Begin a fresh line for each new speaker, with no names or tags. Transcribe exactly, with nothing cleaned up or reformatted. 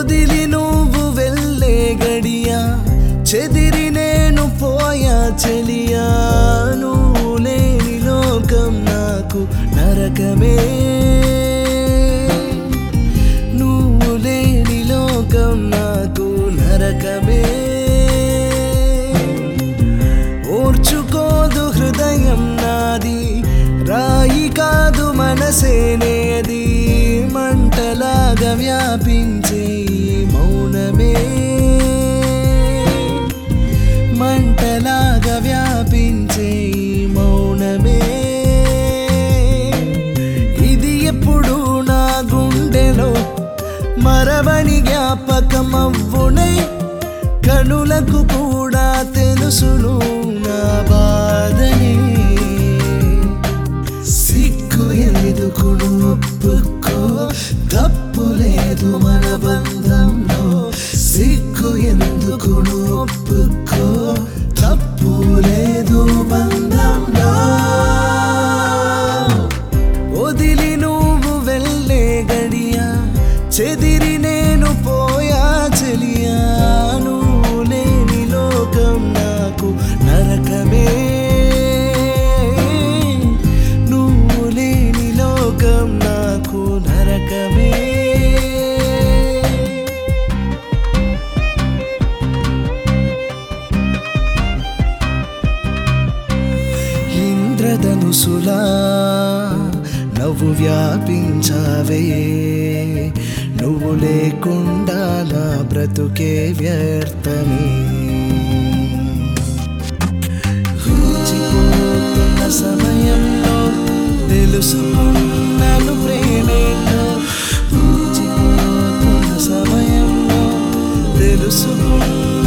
వదిలి నువ్వు వెళ్ళే గడియా చెదిరి నేను పోయా చెలియా నువ్వు లేని లోకం నాకు నరకమే నువ్వు లేని లోకం నాకు నరకమే ఓర్చుకోదు హృదయం నాది రాయి కాదు మనసేనేది మంటలాగా వ్యాపించే మౌనమే మంటలాగా వ్యాపించే మౌనమే ఇది ఎప్పుడు నా గుండెలో మరవని జ్ఞాపకమవ్వునే కనులకు కూడా తెలుసును నా బాధనే సిగ్గు ఎందుకు ఒప్పుకో తప్పు లేదు మన బంధంలో సిగ్గు ఎందుకు ఒప్పుకో తప్పు లేదు బంధంలో వదిలి నువ్వు వెళ్ళే గడియా చెదిరి నేను పోయా చెలియా నువ్వు లేని లోకం నాకు నరకమే నువ్వు లేని లోకం నాకు నరకమే ఇంద్రధనుసులా నవ్వు వ్యాపించావే నువ్వు లేకుండా నా బ్రతుకే వ్యర్థమే ఊచిపోతున్న సమయంలో తెలుసుకున్నాను ప్రేమేంటో ఊచిపోతున్న సమయంలో తెలుసుకున్నాను